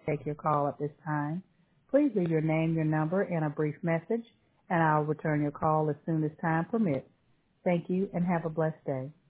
take your call at this time. Please leave your name, your number, and a brief message, and I'll return your call as soon as time permits. Thank you and have a blessed day.